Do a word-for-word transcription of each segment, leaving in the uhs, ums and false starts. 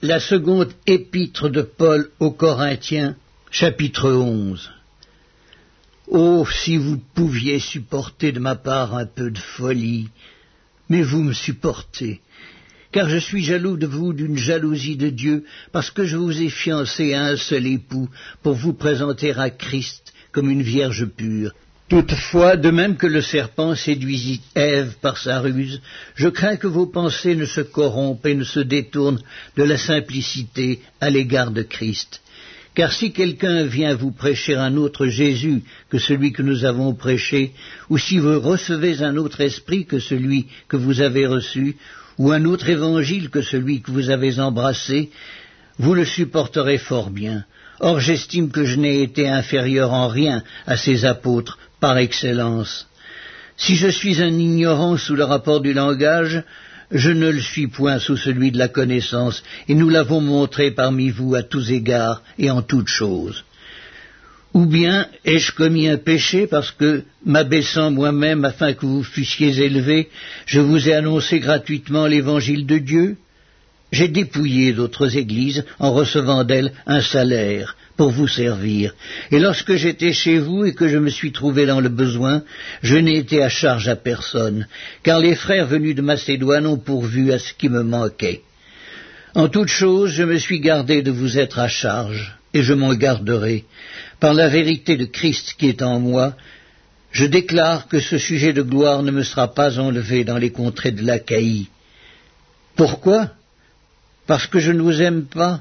La seconde épître de Paul aux Corinthiens, chapitre onze. Oh, si vous pouviez supporter de ma part un peu de folie, mais vous me supportez, car je suis jaloux de vous d'une jalousie de Dieu, parce que je vous ai fiancé à un seul époux, pour vous présenter à Christ comme une vierge pure. Toutefois, de même que le serpent séduisit Ève par sa ruse, je crains que vos pensées ne se corrompent et ne se détournent de la simplicité à l'égard de Christ. Car si quelqu'un vient vous prêcher un autre Jésus que celui que nous avons prêché, ou si vous recevez un autre esprit que celui que vous avez reçu, ou un autre évangile que celui que vous avez embrassé, vous le supporterez fort bien. Or j'estime que je n'ai été inférieur en rien à ces apôtres par excellence. Si je suis un ignorant sous le rapport du langage, je ne le suis point sous celui de la connaissance, et nous l'avons montré parmi vous à tous égards et en toutes choses. Ou bien ai-je commis un péché parce que, m'abaissant moi-même afin que vous fussiez élevés, je vous ai annoncé gratuitement l'évangile de Dieu? J'ai dépouillé d'autres églises en recevant d'elles un salaire pour vous servir. Et lorsque j'étais chez vous et que je me suis trouvé dans le besoin, je n'ai été à charge à personne, car les frères venus de Macédoine ont pourvu à ce qui me manquait. En toute chose, je me suis gardé de vous être à charge, et je m'en garderai. Par la vérité de Christ qui est en moi, je déclare que ce sujet de gloire ne me sera pas enlevé dans les contrées de l'Achaïe. Pourquoi ? Parce que je ne vous aime pas?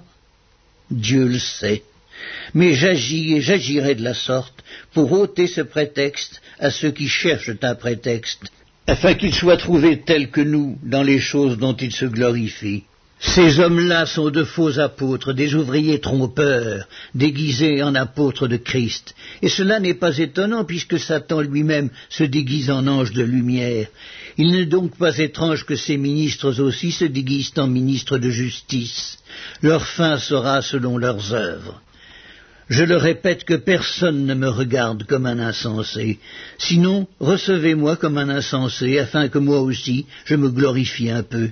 Dieu le sait. Mais j'agis et j'agirai de la sorte pour ôter ce prétexte à ceux qui cherchent un prétexte, afin qu'ils soient trouvés tels que nous dans les choses dont ils se glorifient. Ces hommes-là sont de faux apôtres, des ouvriers trompeurs, déguisés en apôtres de Christ. Et cela n'est pas étonnant, puisque Satan lui-même se déguise en ange de lumière. Il n'est donc pas étrange que ces ministres aussi se déguisent en ministres de justice. Leur fin sera selon leurs œuvres. Je le répète que personne ne me regarde comme un insensé. Sinon, recevez-moi comme un insensé, afin que moi aussi je me glorifie un peu.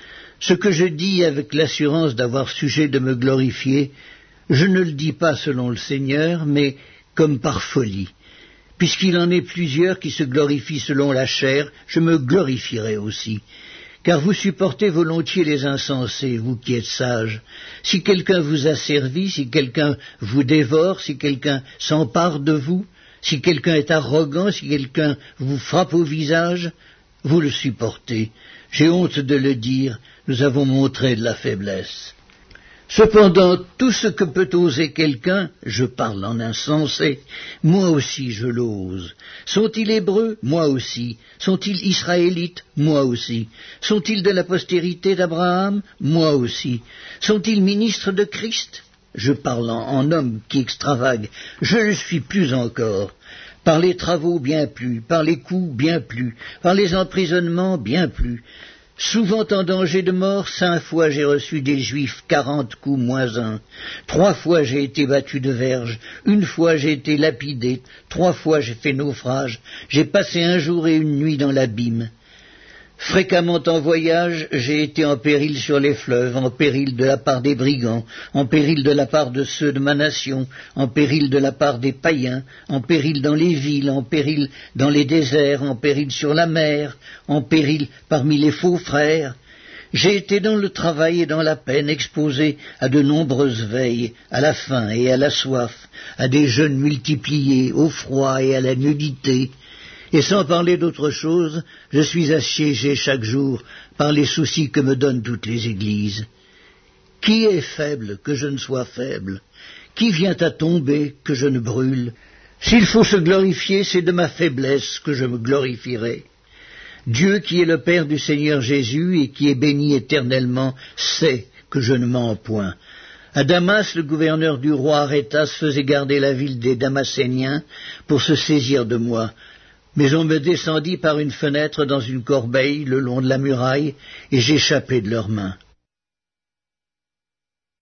Ce que je dis avec l'assurance d'avoir sujet de me glorifier, je ne le dis pas selon le Seigneur, mais comme par folie. Puisqu'il en est plusieurs qui se glorifient selon la chair, je me glorifierai aussi. Car vous supportez volontiers les insensés, vous qui êtes sages. Si quelqu'un vous asservit, si quelqu'un vous dévore, si quelqu'un s'empare de vous, si quelqu'un est arrogant, si quelqu'un vous frappe au visage, vous le supportez. J'ai honte de le dire, nous avons montré de la faiblesse. Cependant, tout ce que peut oser quelqu'un, je parle en insensé, moi aussi je l'ose. Sont-ils hébreux? Moi aussi. Sont-ils israélites? Moi aussi. Sont-ils de la postérité d'Abraham? Moi aussi. Sont-ils ministres de Christ? Je parle en, en homme qui extravague, je le suis plus encore. Par les travaux bien plus, par les coups bien plus, par les emprisonnements bien plus. Souvent en danger de mort, cinq fois j'ai reçu des Juifs quarante coups moins un. Trois fois j'ai été battu de verge, une fois j'ai été lapidé, trois fois j'ai fait naufrage, j'ai passé un jour et une nuit dans l'abîme. Fréquemment en voyage, j'ai été en péril sur les fleuves, en péril de la part des brigands, en péril de la part de ceux de ma nation, en péril de la part des païens, en péril dans les villes, en péril dans les déserts, en péril sur la mer, en péril parmi les faux frères. J'ai été dans le travail et dans la peine, exposé à de nombreuses veilles, à la faim et à la soif, à des jeûnes multipliés, au froid et à la nudité. Et sans parler d'autre chose, je suis assiégé chaque jour par les soucis que me donnent toutes les églises. Qui est faible que je ne sois faible? Qui vient à tomber que je ne brûle? S'il faut se glorifier, c'est de ma faiblesse que je me glorifierai. Dieu qui est le Père du Seigneur Jésus et qui est béni éternellement sait que je ne mens point. À Damas, le gouverneur du roi Arétas faisait garder la ville des Damascéniens pour se saisir de moi. Mais on me descendit par une fenêtre dans une corbeille le long de la muraille, et j'échappai de leurs mains.